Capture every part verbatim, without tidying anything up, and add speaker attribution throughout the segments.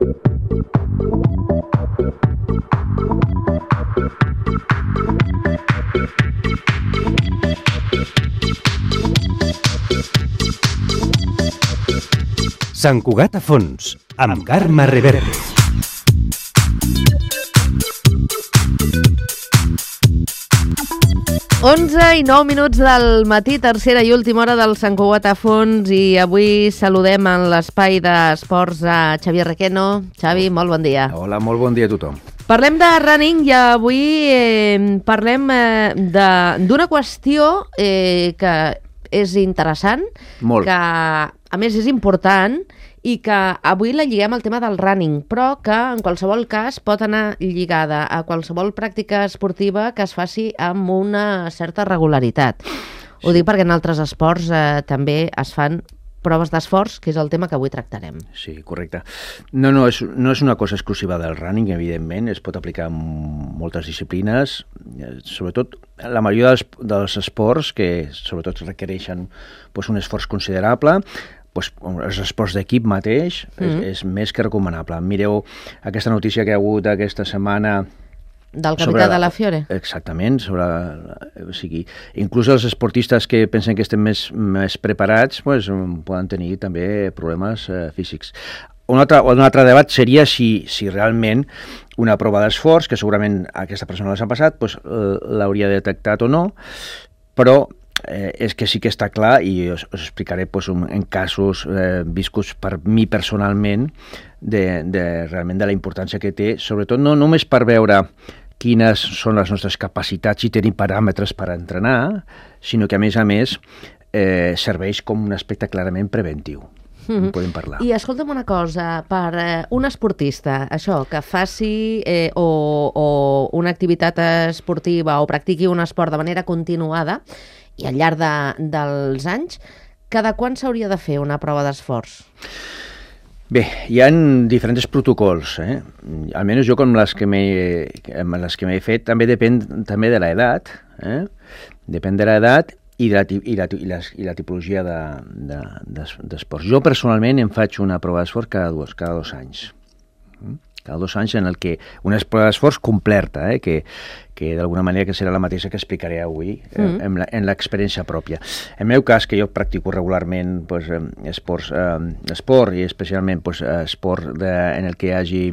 Speaker 1: Sant Cugat a fons, amb Carme Reverte.
Speaker 2: onze i nou minuts del matí, tercera i última hora del Sant Cugat a fons, i avui saludem en l'espai d'esports a Xavier Requeno. Xavi, molt bon dia.
Speaker 3: Hola, molt bon dia a tothom.
Speaker 2: Parlem de running i avui eh, parlem eh, d'una qüestió eh, que és interessant,
Speaker 3: Molt.
Speaker 2: que a més és important i que avui la lliguem al tema del running, però que en qualsevol cas pot anar lligada a qualsevol pràctica esportiva que es faci amb una certa regularitat. Sí. Ho dic perquè en altres esports eh, també es fan proves d'esforç, que és el tema que avui tractarem.
Speaker 3: Sí, correcte. No, no, és, no és una cosa exclusiva del running, evidentment, es pot aplicar en moltes disciplines, sobretot la majoria dels, dels esports que sobretot requereixen pues, un esforç considerable. Pues, els esports d'equip mateix mm-hmm. és, és més que recomanable. Mireu aquesta notícia que hi ha hagut aquesta setmana
Speaker 2: del capità de la Fiore.
Speaker 3: Exactament. Sobre, o sigui, inclús els esportistes que pensen que estem més, més preparats pues, poden tenir també problemes eh, físics. Un altre, un altre debat seria si, si realment una prova d'esforç, que segurament aquesta persona les ha passat, pues, l'hauria detectat o no, però eh, és que sí que està clar, i us, us explicaré pues, en casos eh, viscuts per mi personalment, de, de, realment de la importància que té, sobretot no només per veure quines són les nostres capacitats i tenir paràmetres per entrenar, sinó que a més a més eh, serveix com un aspecte clarament preventiu. Mm-hmm. En podem parlar.
Speaker 2: I escolta'm una cosa, per eh, un esportista, això, que faci eh, o, o una activitat esportiva o practiqui un esport de manera continuada i al llarg de, dels anys, cada quan s'hauria de fer una prova d'esforç?
Speaker 3: Bé, hi ha diferents protocols, eh? Almenys jo com les que m'he les que m'he fet, també depèn també de l'edat, eh? Depèn de l'edat i de la, i la, i la, i la tipologia de, de, d'esports. Jo personalment em faig una prova d'esforç cada dos, cada dos anys. Cada dos anys en el que una prova d'esforç completa, eh? que, que d'alguna manera que serà la mateixa que explicaré avui eh? mm. en l'experiència pròpia. En el meu cas, que jo practico regularment pues, esports, eh, esport i especialment pues, esport de, en el que hi hagi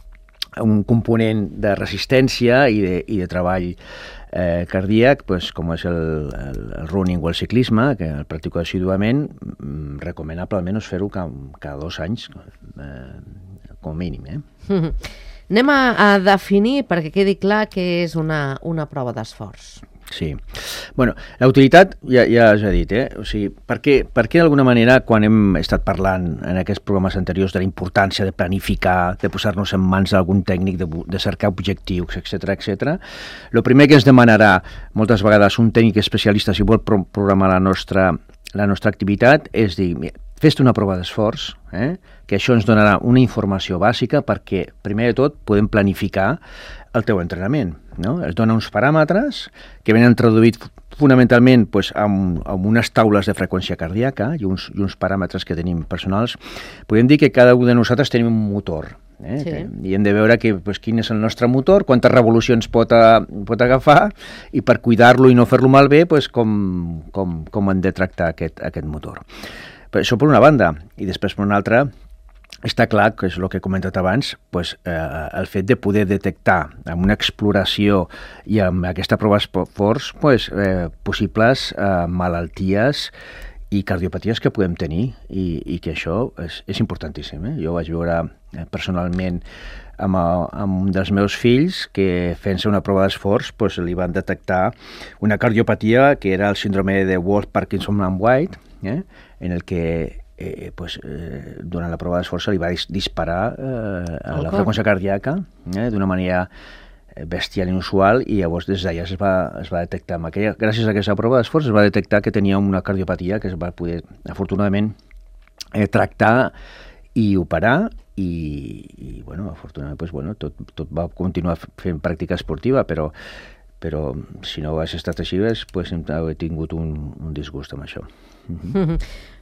Speaker 3: un component de resistència i de, i de treball eh, cardíac, pues, com és el, el, el running o el ciclisme, que el practico assiduament, recomanable almenys fer-ho cada, cada dos anys, eh, com a mínim. Eh?
Speaker 2: Mm-hmm. Anem a, a definir, perquè quedi clar, què és una, una prova d'esforç.
Speaker 3: Sí. Bueno, la utilitat ja, ja us he dit, eh? O sigui, per què, per què d'alguna manera, quan hem estat parlant en aquests programes anteriors de la importància de planificar, de posar-nos en mans d'algun tècnic, de, de cercar objectius, etcètera, etcètera, el primer que ens demanarà moltes vegades un tècnic especialista si vol pro programar la nostra, la nostra activitat és dir, fes-te una prova d'esforç, eh? que això ens donarà una informació bàsica perquè, primer de tot, podem planificar el teu entrenament. No? Es dona uns paràmetres que venen traduïts fonamentalment pues, amb, amb unes taules de freqüència cardíaca i uns, i uns paràmetres que tenim personals. Podem dir que cada un de nosaltres tenim un motor. Eh? Sí. I hem de veure que, pues, quin és el nostre motor, quantes revolucions pot, a, pot agafar i per cuidar-lo i no fer-lo malbé, pues, com, com, com hem de tractar aquest, aquest motor. Però això per una banda, i després per una altra, està clar, que és el que he comentat abans, pues, eh, el fet de poder detectar amb una exploració i amb aquesta prova d'esforç pues, eh, possibles eh, malalties i cardiopaties que podem tenir i, i que això és, és importantíssim. Eh? Jo vaig veure eh, personalment amb, amb un dels meus fills que fent-se una prova d'esforç pues, li van detectar una cardiopatia que era el síndrome de Wolff, Parkinson and White, eh? en el que Eh, pues, eh, durant la prova d'esforç li va dis disparar eh, a la freqüència cardíaca eh, d'una manera bestial, inusual, i llavors des d'allà es va, es va detectar, amb aquella, gràcies a aquesta prova d'esforç es va detectar que tenia una cardiopatia que es va poder, afortunadament, eh, tractar i operar i, i bueno, afortunadament pues, bueno, tot, tot va continuar fent pràctica esportiva, però però si no hagués estat així, pues, he tingut un, un disgust amb això.
Speaker 2: Mm-hmm.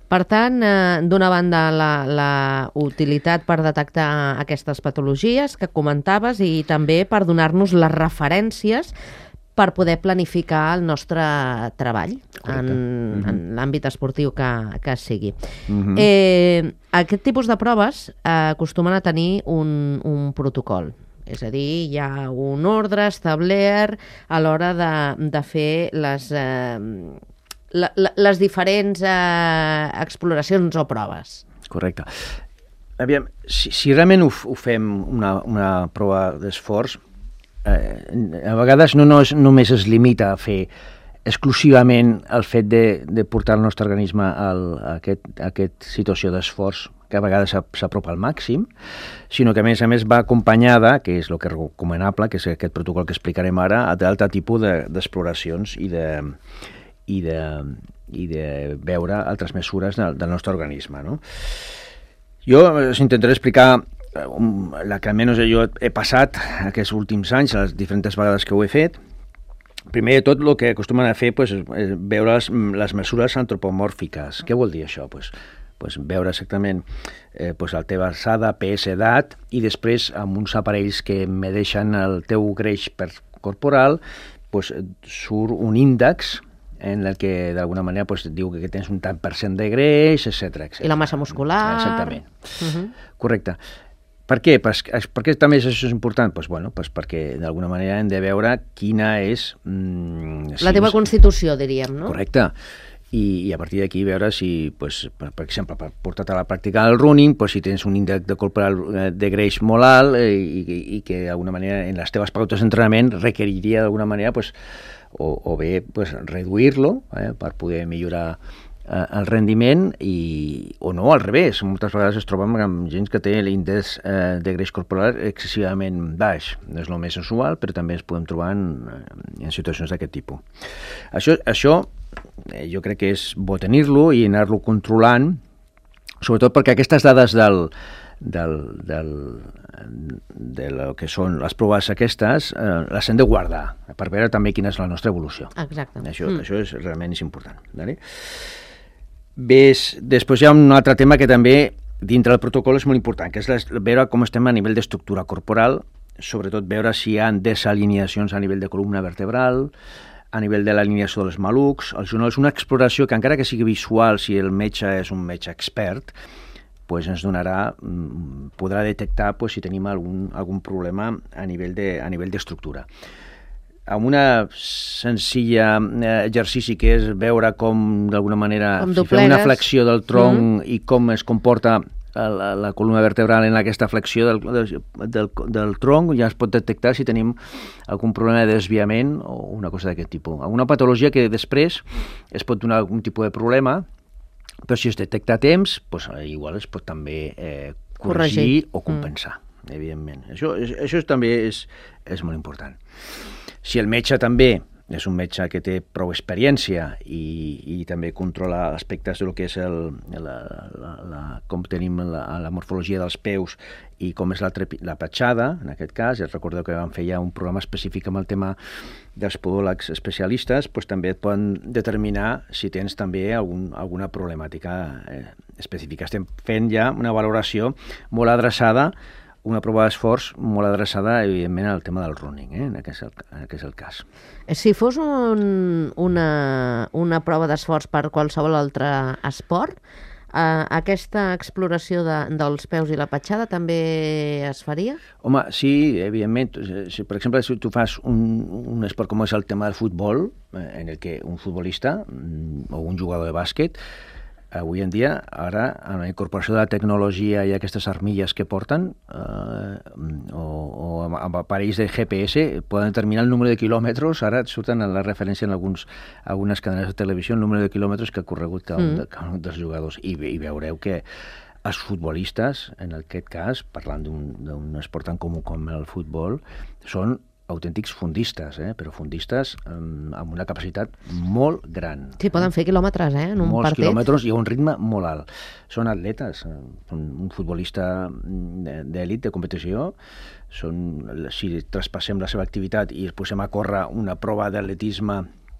Speaker 2: Per tant, eh, d'una banda, la, la utilitat per detectar aquestes patologies que comentaves i també per donar-nos les referències per poder planificar el nostre treball en, mm-hmm. en l'àmbit esportiu que, que sigui. Mm-hmm. Eh, aquest tipus de proves eh, acostumen a tenir un, un protocol. És a dir, hi ha un ordre establert a l'hora de, de fer les, eh, la, la, les diferents eh, exploracions o proves.
Speaker 3: Correcte. Aviam, si, si realment ho, ho fem una, una prova d'esforç, eh, a vegades no, no és, només es limita a fer exclusivament el fet de, de portar el nostre organisme al, a, aquest, a aquesta situació d'esforç que a vegades s'apropa al màxim, sinó que a més a més va acompanyada, que és el que és recomanable, que és aquest protocol que explicarem ara, d'altre tipus d'exploracions i de, i, de, i de veure altres mesures del, del nostre organisme, no? Jo us intentaré explicar la que almenys jo he passat aquests últims anys, les diferents vegades que ho he fet. Primer de tot, el que acostumen a fer pues, és veure les, les mesures antropomòrfiques. Què vol dir això? Pues, pues, veure exactament eh, pues, la teva alçada, pes, edat, i després amb uns aparells que medeixen el teu greix per corporal, pues, surt un índex en el que d'alguna manera pues, diu que tens un tant per cent de greix, etcètera.
Speaker 2: I la massa muscular.
Speaker 3: Exactament. Uh-huh. Correcte. Per què? Per, per què també això és important? Pues, bueno, pues perquè d'alguna manera hem de veure quina és... Mm,
Speaker 2: la teva constitució, diríem, no?
Speaker 3: Correcte. I, i a partir d'aquí veure si, pues, per, per exemple, per portar-te a la pràctica del running, pues, si tens un índex de corporal de greix molt alt eh, i, i que d'alguna manera en les teves pautes d'entrenament requeriria d'alguna manera pues, o, o bé pues, reduir-lo eh, per poder millorar el rendiment i, o no, al revés. Moltes vegades es troben amb gent que té l'índex eh, de greix corporal excessivament baix. No és el més usual, però també ens podem trobar en, en situacions d'aquest tipus. Això, això eh, jo crec que és bo tenir-lo i anar-lo controlant, sobretot perquè aquestes dades del, del, del, de lo que són les proves aquestes eh, les hem de guardar per veure també quina és la nostra evolució.
Speaker 2: Exacte.
Speaker 3: Això, mm. això és, realment és important. Vale? Ves, després hi ha un altre tema que també dintre del protocol és molt important, que és les, veure com estem a nivell d'estructura corporal, sobretot veure si hi ha desalineacions a nivell de columna vertebral, a nivell de l'alineació dels malucs, els genolls, una exploració que encara que sigui visual, si el metge és un metge expert, pues ens donarà, podrà detectar pues, si tenim algun, algun problema a nivell de, a nivell d'estructura. Amb una senzilla exercici que és veure com, d'alguna manera, fer una flexió del tronc mm. i com es comporta la, la columna vertebral en aquesta flexió del, del, del tronc, ja es pot detectar si tenim algun problema de desviament o una cosa d'aquest tipus. Alguna patologia que després es pot donar algun tipus de problema, però si es detecta a temps, pues, igual es pot també eh, corregir, corregir o compensar, mm. evidentment. Això, això també és, és molt important. Si el metge també és un metge que té prou experiència i, i també controla aspectes del que és el, la, la, la, com tenim la, la morfologia dels peus i com és la, trepi, la petjada, en aquest cas, ja recordeu que vam fer ja un programa específic amb el tema dels podòlegs especialistes, doncs també et poden determinar si tens també algun, alguna problemàtica eh, específica. Estem fent ja una valoració molt adreçada, una prova d'esforç molt adreçada, evidentment, al tema del running, eh? en, aquest, en aquest és el cas.
Speaker 2: Si fos un, una, una prova d'esforç per qualsevol altre esport, eh, aquesta exploració de, dels peus i la petjada també es faria?
Speaker 3: Home, sí, evidentment. Si, per exemple, si tu fas un, un esport com és el tema del futbol, eh, en el que un futbolista o un jugador de bàsquet, avui en dia, ara, amb la incorporació de la tecnologia i aquestes armilles que porten, eh, o, o amb aparells de G P S, poden determinar el número de quilòmetres, ara et surten a la referència en alguns, algunes cadenes de televisió, el número de quilòmetres que ha corregut cada un, mm. cada un dels jugadors. I, I veureu que els futbolistes, en aquest cas, parlant d'un esport tan comú com el futbol, són autèntics fundistes, eh? però fundistes amb, amb una capacitat molt gran.
Speaker 2: Sí, poden fer quilòmetres, eh? En un
Speaker 3: Molts
Speaker 2: partit.
Speaker 3: quilòmetres i a un ritme molt alt. Són atletes. Un futbolista d'elit, de competició, són, si traspassem la seva activitat i es posem a córrer una prova d'atletisme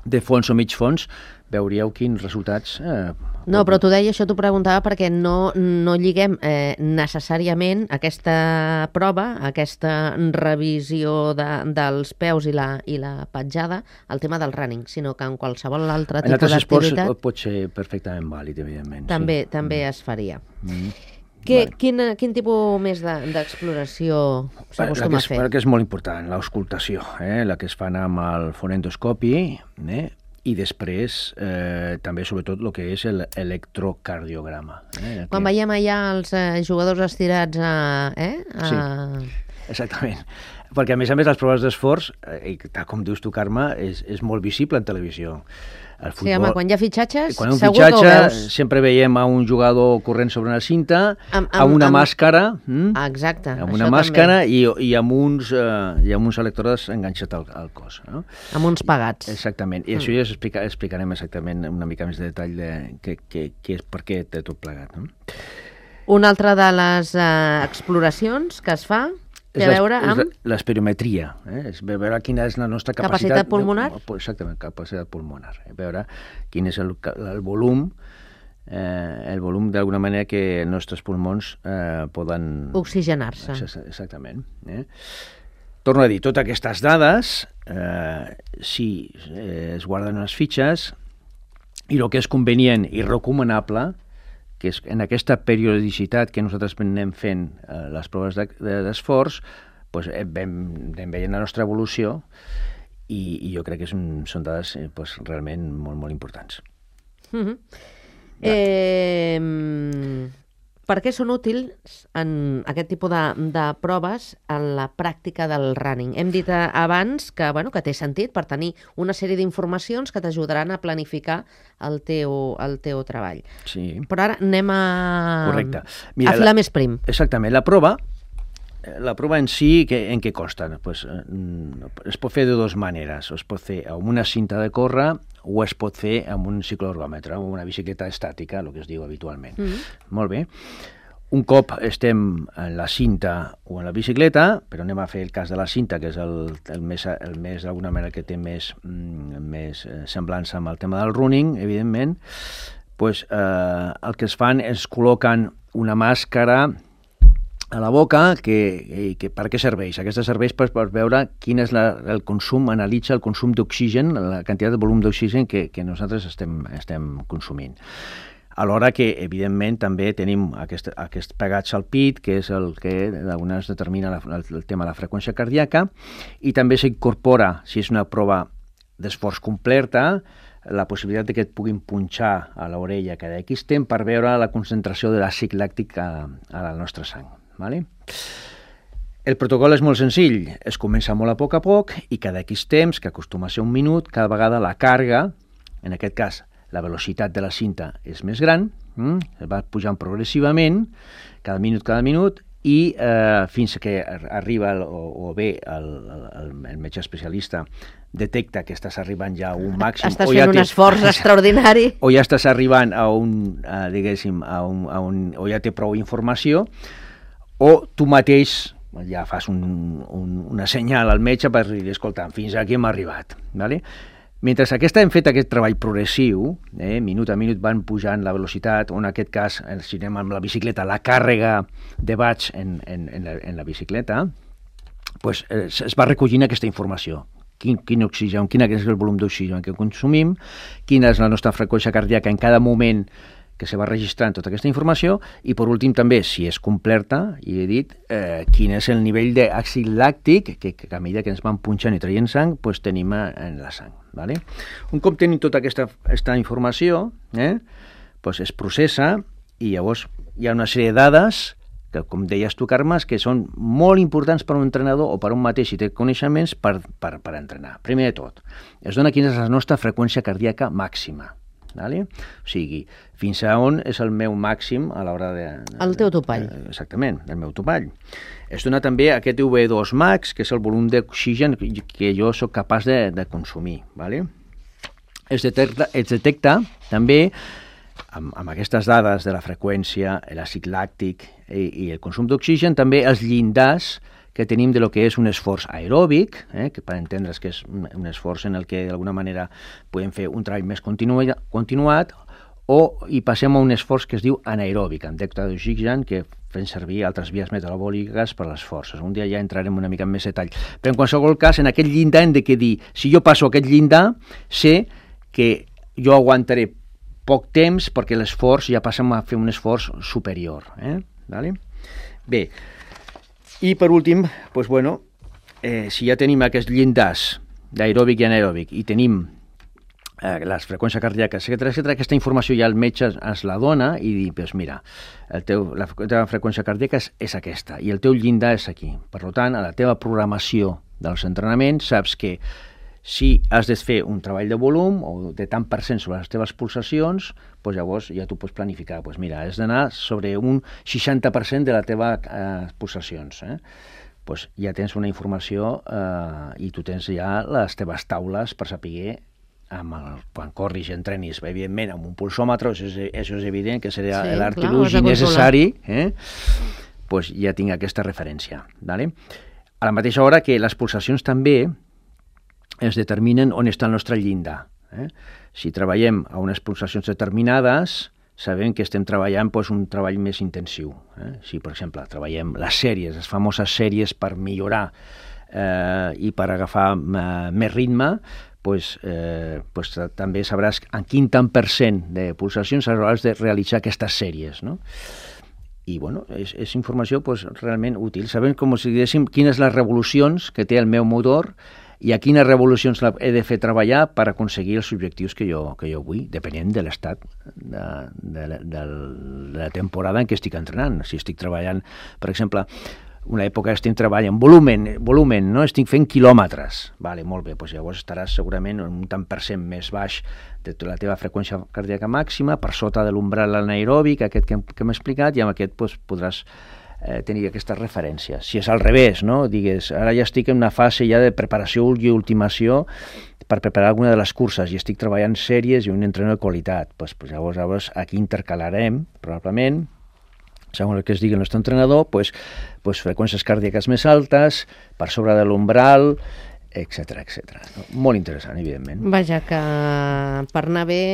Speaker 3: de fons o mig fons, veuríeu quins resultats... Eh,
Speaker 2: no, però t'ho deia, això t'ho preguntava perquè no, no lliguem eh, necessàriament aquesta prova, aquesta revisió de, dels peus i la, i la petjada al tema del running, sinó que en qualsevol altre tipus d'activitat...
Speaker 3: En altres esports pot ser perfectament vàlid, evidentment.
Speaker 2: També,
Speaker 3: sí.
Speaker 2: també
Speaker 3: mm.
Speaker 2: es faria.
Speaker 3: Mm.
Speaker 2: Que,
Speaker 3: vale.
Speaker 2: quin, quin tipus més d'exploració de, s'acostuma a fer?
Speaker 3: La que és molt important, l'auscultació, eh? La que es fan amb el fonendoscopi, eh? I després eh, també sobretot el que és l'electrocardiograma. Eh?
Speaker 2: Quan
Speaker 3: que...
Speaker 2: veiem allà els eh, jugadors estirats a... Eh? a...
Speaker 3: Sí, exactament. Perquè a més a més les proves d'esforç, eh, tal com dius tu, Carme, és, és molt visible en televisió. El futbol,
Speaker 2: sí, home, quan hi ha fitxatges,
Speaker 3: quan un
Speaker 2: segur
Speaker 3: fitxatge,
Speaker 2: que ho veus.
Speaker 3: Sempre veiem a un jugador corrent sobre una cinta,
Speaker 2: amb, amb,
Speaker 3: amb una
Speaker 2: amb...
Speaker 3: màscara, hm?
Speaker 2: ah, exacte,
Speaker 3: amb una màscara i, i amb uns, uh, i amb uns electrodes enganxats al, al cos. No?
Speaker 2: Amb uns pagats.
Speaker 3: Exactament, i mm. això ja explica, explicarem exactament una mica més de detall de que, que, que és per què té tot plegat. No?
Speaker 2: Una altra de les uh, exploracions que es fa té a veure amb...
Speaker 3: L'espirometria, eh? És veure quina és la nostra capacitat...
Speaker 2: Capacitat pulmonar?
Speaker 3: De, exactament, capacitat pulmonar. Veure quin és el, el volum, eh, el volum d'alguna manera que els nostres pulmons eh, poden...
Speaker 2: Oxigenar-se.
Speaker 3: Exactament. Eh? Torno a dir, totes aquestes dades, eh, sí, eh, es guarden unes fitxes, i el que és convenient i recomanable, que és en aquesta periodicitat que nosaltres anem fent eh, les proves d'esforç, de, pues, vam, vam veient la nostra evolució i, i jo crec que és un, són dades eh, pues, realment molt, molt importants.
Speaker 2: Mm-hmm. eh, per què són útils en aquest tipus de, de proves en la pràctica del running? Hem dit abans que, bueno, que té sentit per tenir una sèrie d'informacions que t'ajudaran a planificar el teu, el teu treball.
Speaker 3: Sí.
Speaker 2: Però ara anem a,
Speaker 3: Correcte. Mira,
Speaker 2: a filar
Speaker 3: la,
Speaker 2: més prim.
Speaker 3: Exactament. La prova, la prova en si, que, en què consta? Pues, es pot fer de dues maneres. Es pot fer amb una cinta de córrer o es pot fer amb un cicloergòmetre, o una bicicleta estàtica, el que es diu habitualment. Mm-hmm. Molt bé. Un cop estem en la cinta o en la bicicleta, però anem a fer el cas de la cinta, que és el, el més, el més d'alguna manera que té més, mm, més semblança amb el tema del running, evidentment, pues, eh, el que es fan és col·loquen una màscara a la boca, que, que per què serveix? Aquesta serveix per, per veure quin és la, el consum, analitza el consum d'oxigen, la quantitat de volum d'oxigen que, que nosaltres estem, estem consumint. Alhora que, evidentment, també tenim aquest, aquest pegats al pit, que és el que d'alguna manera determina la, el, el tema de la freqüència cardíaca, i també s'incorpora, si és una prova d'esforç completa, la possibilitat de que et puguin punxar a l'orella cada X temps per veure la concentració de l'àcid làctic a, a la nostra sang. Vale? El protocol és molt senzill, es comença molt a poc a poc i cada X temps, que acostuma a ser un minut, cada vegada la càrrega, en aquest cas la velocitat de la cinta és més gran, hm? es va pujant progressivament, cada minut, cada minut, i eh, fins que arriba el, o, o bé el, el, el metge especialista detecta que estàs arribant ja a un màxim...
Speaker 2: Estàs
Speaker 3: o
Speaker 2: fent
Speaker 3: ja
Speaker 2: un esforç extraordinari.
Speaker 3: O ja estàs arribant a un, a, diguéssim, a un, a un... o ja té prou informació, o tu mateix ja fas un, un, una senyal al metge per dir, escolta, fins aquí hem arribat. Vale? Mentre aquesta hem fet aquest treball progressiu, eh, minut a minut van pujant la velocitat, o en aquest cas, si anem amb la bicicleta, la càrrega de watts en, en, en, la, en la bicicleta, pues, eh, es va recollint aquesta informació. Quin, quin oxigen, quin és el volum d'oxigen que consumim, quina és la nostra freqüència cardíaca en cada moment que se va registrant tota aquesta informació, i per últim també, si és completa, i he dit, eh, quin és el nivell d'àcid làctic que, que a mesura que ens van punxant i traient sang, pues, tenim en la sang. Vale? Un cop tenim tota aquesta, aquesta informació, eh, pues es processa i llavors hi ha una sèrie de dades que, com deies tu, Carme, que són molt importants per un entrenador o per un mateix si té coneixements per, per, per entrenar. Primer de tot, es dona quina és la nostra freqüència cardíaca màxima. Vale? O sigui, fins a on és el meu màxim a l'hora de...
Speaker 2: El teu topall.
Speaker 3: Exactament, el meu topall. Es dona també aquest V dos max, que és el volum d'oxigen que jo sóc capaç de, de consumir. Vale? Es detecta, es detecta també, amb, amb aquestes dades de la freqüència, l'àcid làctic i, i el consum d'oxigen, també els llindars que tenim de lo que és un esforç aeròbic, eh, que per entendre's que és un, un esforç en el que d'alguna manera podem fer un treball més continu continuat, o hi passem a un esforç que es diu anaeròbic, amb dectadoxigen, que fem servir altres vies metabòliques per les forces. Un dia ja entrarem una mica en més detall. Però en qualsevol cas, en aquest llindar hem de que dir, si jo passo aquest llindar, sé que jo aguantaré poc temps perquè l'esforç ja passem a fer un esforç superior. Eh? Vale? Bé, i per últim, doncs, bueno, eh, si ja tenim aquests llindars d'aeròbic i anaeròbic i tenim eh, les freqüències cardíaques, etcètera, etcètera, aquesta informació ja el metge es la dona i diu, doncs mira, el teu, la teva freqüència cardíaca és, és aquesta i el teu llindar és aquí. Per tant, a la teva programació dels entrenaments saps que si has de fer un treball de volum o de tant per cent sobre les teves pulsacions, doncs llavors ja tu pots planificar. Doncs mira, has d'anar sobre un seixanta per cent de la teva eh, pulsacions. Eh? Doncs ja tens una informació eh, i tu tens ja les teves taules per saber amb el, quan corris i entrenis, evidentment amb un pulsòmetre, això és, això és evident que seria sí, l'artilugi necessari, eh? Doncs ja tinc aquesta referència. Vale? A la mateixa hora que les pulsacions també es determinen on està el nostre llindar. Eh? Si treballem a unes pulsacions determinades, sabem que estem treballant doncs, un treball més intensiu. Eh? Si, per exemple, treballem les sèries, les famoses sèries per millorar eh, i per agafar eh, més ritme, doncs, eh, doncs, també sabràs en quin tant per cent de pulsacions hauràs de realitzar aquestes sèries. No? I bueno, és, és informació doncs, realment útil. Sabem com si diguéssim quines les revolucions que té el meu motor i a quines revolucions he de fer treballar per aconseguir els objectius que jo, que jo vull, depenent de l'estat de, de, de, de la temporada en què estic entrenant. Si estic treballant, per exemple, una època estic treballant volumen, volumen no? Estic fent quilòmetres. Vale, molt bé, doncs llavors estaràs segurament un tant per cent més baix de la teva freqüència cardíaca màxima, per sota de l'umbral anaeròbic, aquest que, que hem explicat, i amb aquest doncs, podràs Eh, tenir aquestes referències. Si és al revés, no? Digues, ara ja estic en una fase ja de preparació i ultimació per preparar alguna de les curses i estic treballant sèries i un entrenador de qualitat. Pues, pues llavors, llavors aquí intercalarem, probablement, segons el que es digui el nostre entrenador, pues, pues freqüències cardíaques més altes, per sobre de l'umbral, etcètera, etcètera. No? Molt interessant, evidentment.
Speaker 2: Vaja, que per anar bé,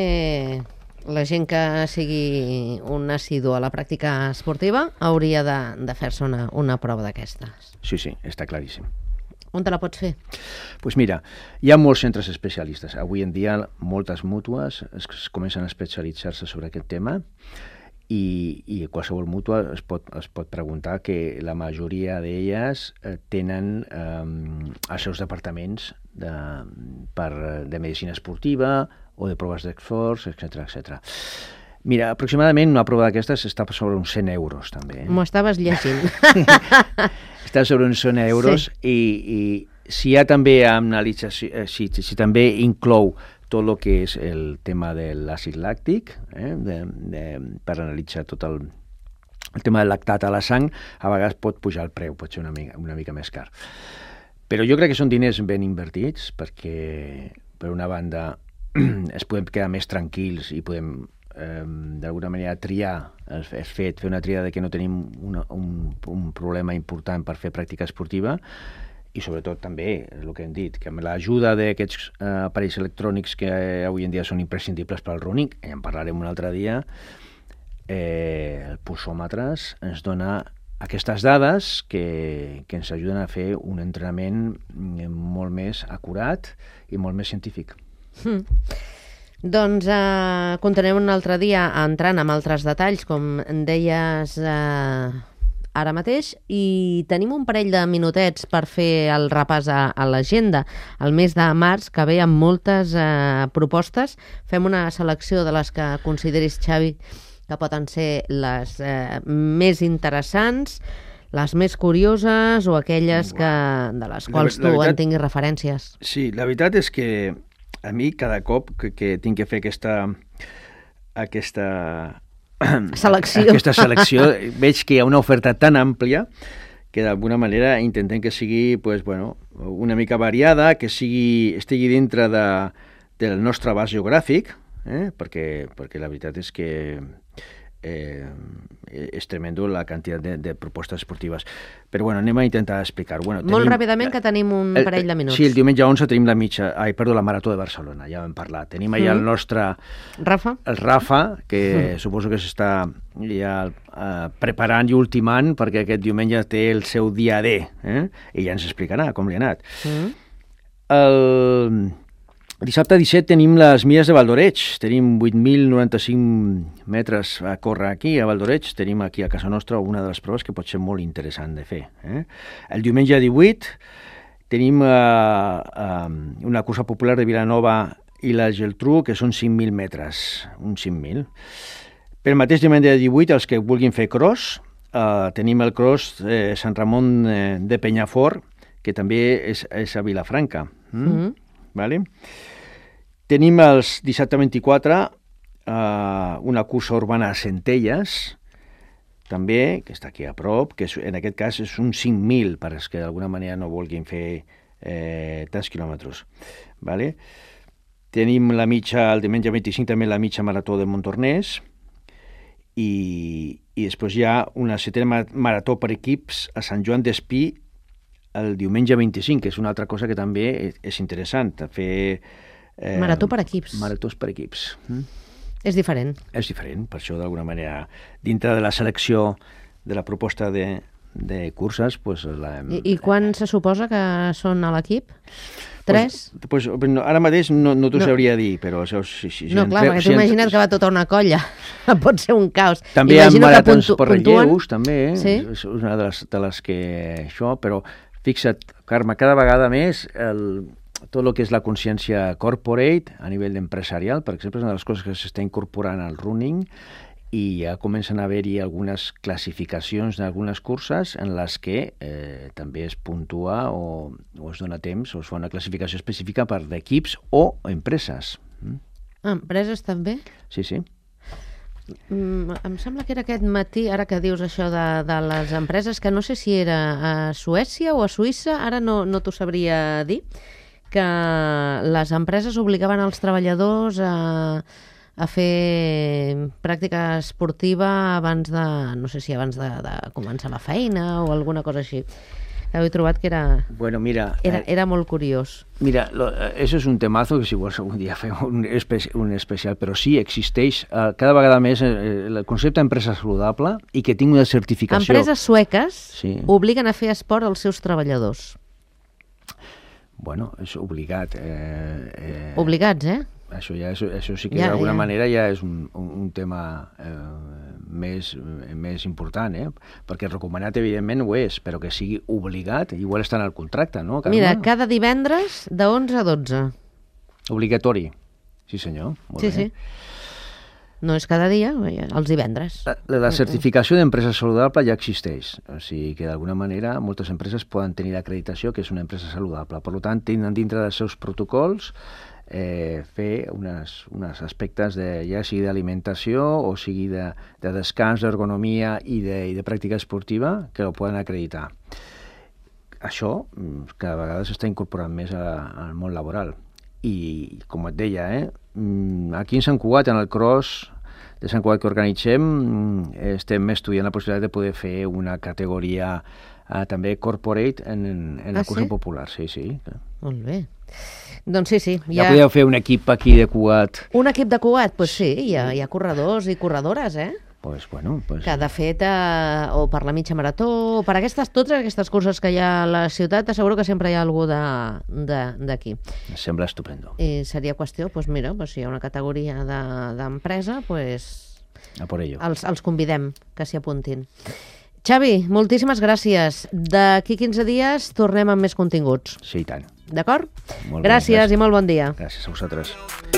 Speaker 2: la gent que sigui un assidu a la pràctica esportiva hauria de, de fer-se una, una prova d'aquestes.
Speaker 3: Sí, sí, està claríssim.
Speaker 2: On te la pots fer?
Speaker 3: Doncs pues mira, hi ha molts centres especialistes. Avui en dia moltes mútues es, es comencen a especialitzar-se sobre aquest tema i, i qualsevol mútua es pot, es pot preguntar que la majoria d'elles eh, tenen eh, els seus departaments de, per, de medicina esportiva o de proves d'esforç, etcètera, etcètera. Mira, aproximadament una prova d'aquestes està sobre uns cent euros, també. Eh?
Speaker 2: M'ho estaves llegint.
Speaker 3: Està sobre uns cent euros sí. i, i si hi ha també analitza, si, si, si també inclou tot el que és el tema de l'àcid làctic, eh? de, de, per analitzar tot el, el tema del lactat a la sang, a vegades pot pujar el preu, pot ser una mica, una mica més car. Però jo crec que són diners ben invertits perquè, per una banda, es podem quedar més tranquils i podem eh, d'alguna manera triar el, el fet, fer una triada de que no tenim una, un, un problema important per fer pràctica esportiva i sobretot també, el que hem dit, que amb l'ajuda d'aquests eh, aparells electrònics que eh, avui en dia són imprescindibles per al running, i en parlarem un altre dia, eh, el pulsòmetres ens dona aquestes dades que, que ens ajuden a fer un entrenament molt més acurat i molt més científic.
Speaker 2: Mm. Doncs eh, continuem un altre dia entrant amb altres detalls, com deies eh, ara mateix, i tenim un parell de minutets per fer el repàs a, a l'agenda. El mes de març, que ve amb moltes eh, propostes, fem una selecció de les que consideris, Xavi, que poden ser les eh, més interessants, les més curioses o aquelles que, de les quals la, la tu veritat, en tinguis referències.
Speaker 3: Sí, la veritat és que a mi cada cop que, que tinc que fer aquesta aquesta
Speaker 2: selecció,
Speaker 3: aquesta selecció veig que hi ha una oferta tan àmplia que d'alguna manera intentem que sigui pues, bueno, una mica variada, que sigui, estigui dintre de, del nostre abast geogràfic, eh? perquè, perquè la veritat és que eh, és tremendo la quantitat de, de propostes esportives. Però bueno, anem a intentar explicar. Bueno,
Speaker 2: Molt
Speaker 3: tenim,
Speaker 2: ràpidament, que tenim un
Speaker 3: el,
Speaker 2: parell de minuts.
Speaker 3: Sí, el diumenge onze tenim la mitja... Ai, perdó, la Marató de Barcelona, ja vam parlar. Tenim allà mm. el nostre...
Speaker 2: Rafa?
Speaker 3: El Rafa, que mm. suposo que s'està ja uh, preparant i ultimant perquè aquest diumenge té el seu dia D, eh? I ja ens explicarà com li ha anat. Mm. El... Dissabte disset tenim les Milles de Valdoreig, tenim vuit mil noranta-cinc metres a córrer aquí a Valdoreig, tenim aquí a casa nostra una de les proves que pot ser molt interessant de fer. Eh? El diumenge divuit tenim uh, uh, una cursa popular de Vilanova i la Geltrú, que són cinc mil metres, uns cinc mil. Per el mateix diumenge divuit, els que vulguin fer cross, uh, tenim el cross eh, Sant Ramon eh, de Penyafort, que també és, és a Vilafranca. Mm? Mm-hmm. Vale? Tenim els dissabte vint-i-quatre eh, una cursa urbana a Centelles, també, que està aquí a prop, que és, en aquest cas és un cinc mil, per als que d'alguna manera no vulguin fer eh, tants quilòmetres. Vale? Tenim la mitja, el diumenge vint-i-cinc també la mitja marató de Montornès, i, i després hi ha una setena marató per equips a Sant Joan d'Espí el diumenge vint-i-cinc, que és una altra cosa que també és interessant, fer...
Speaker 2: Eh, marató per equips.
Speaker 3: Maratós per equips. Mm?
Speaker 2: És diferent.
Speaker 3: És diferent, per això d'alguna manera, dintre de la selecció de la proposta de, de curses... Pues, la,
Speaker 2: I, I quan se suposa que són a l'equip? Tres?
Speaker 3: Pues, pues, no, ara mateix no, no t'ho no. sabria dir, però... Si, si, si,
Speaker 2: no, clar, perquè si t'ho imagina't que va tota una colla. Pot ser un caos.
Speaker 3: També
Speaker 2: Imagino
Speaker 3: hi ha maratons per relleus, també,
Speaker 2: sí?
Speaker 3: És una de les, de les que... Això, però... Fixa't, Carme, cada vegada més el, tot el que és la consciència corporate a nivell empresarial, per exemple, és una de les coses que s'està incorporant al running i ja comencen a haver-hi algunes classificacions d'algunes curses en les que eh, també es puntua o, o es dona temps o es fa una classificació específica per d'equips o empreses. Mm?
Speaker 2: Ah, empreses també?
Speaker 3: Sí, sí.
Speaker 2: Mm, em sembla que era aquest matí, ara que dius això de, de les empreses, que no sé si era a Suècia o a Suïssa, ara no, no t'ho sabria dir, que les empreses obligaven els treballadors a, a fer pràctica esportiva abans de, no sé si abans de, de començar la feina o alguna cosa així. He trobat que era,
Speaker 3: bueno, mira,
Speaker 2: era, era molt curiós.
Speaker 3: Mira, lo, eso es un temazo que si vols algun dia fem un, espe un especial, però sí, existeix eh, cada vegada més eh, el concepte d'empresa saludable i que tingui una certificació.
Speaker 2: Empreses sueques
Speaker 3: sí.
Speaker 2: obliguen a fer esport als seus treballadors.
Speaker 3: Bueno, és obligat. Eh, eh,
Speaker 2: Obligats, eh?
Speaker 3: Això, ja és, això sí que
Speaker 2: ja,
Speaker 3: d'alguna
Speaker 2: ja.
Speaker 3: manera ja és un, un, un tema eh, més, més important, eh? Perquè recomanat evidentment ho és, però que sigui obligat, igual està en el contracte, no, Carme?
Speaker 2: Mira, cada divendres de onze a dotze.
Speaker 3: Obligatori, sí senyor. Molt
Speaker 2: sí,
Speaker 3: bé.
Speaker 2: sí. No és cada dia, els divendres.
Speaker 3: La, la certificació d'empresa saludable ja existeix, o sigui que d'alguna manera moltes empreses poden tenir l'acreditació que és una empresa saludable. Per tant, tenen dintre dels seus protocols eh, fer unes, unes aspectes de, ja sigui d'alimentació o sigui de, de descans, d'ergonomia i de, i de pràctica esportiva que ho poden acreditar. Això cada vegada s'està incorporant més a, al món laboral. I, com et deia, eh, aquí en Sant Cugat, en el cross de Sant Cugat que organitzem, estem estudiant la possibilitat de poder fer una categoria eh, també corporate en, en la
Speaker 2: ah,
Speaker 3: cursa
Speaker 2: sí?
Speaker 3: popular. Sí, sí.
Speaker 2: Molt bé. Doncs sí, sí.
Speaker 3: Ja, ja podeu fer un equip aquí de Cugat.
Speaker 2: Un equip de Cugat? Doncs pues sí, hi ha, hi ha corredors i corredores, eh?
Speaker 3: Pues, bueno, pues...
Speaker 2: Que de fet, eh, o per la mitja marató, o per aquestes, totes aquestes curses que hi ha a la ciutat, t'asseguro que sempre hi ha algú d'aquí.
Speaker 3: De, em sembla estupendo.
Speaker 2: I seria qüestió, doncs mira, pues, si hi ha una categoria d'empresa, de, pues,
Speaker 3: a por ello.
Speaker 2: Els, els convidem que s'hi apuntin. Xavi, moltíssimes gràcies. D'aquí quinze dies tornem amb més continguts.
Speaker 3: Sí, i tant.
Speaker 2: D'acord?
Speaker 3: Molt
Speaker 2: gràcies
Speaker 3: bé, gràcies
Speaker 2: i molt bon dia.
Speaker 3: Gràcies a vosaltres.